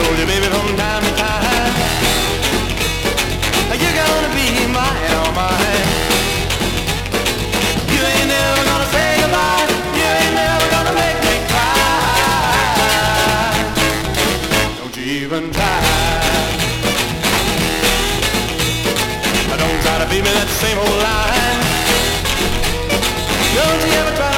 told you, baby, from time to time, you're gonna be mine, all mine. You ain't never gonna say goodbye. You ain't never gonna make me cry. Don't you even try. Don't try to beat me that same old line. Don't you ever try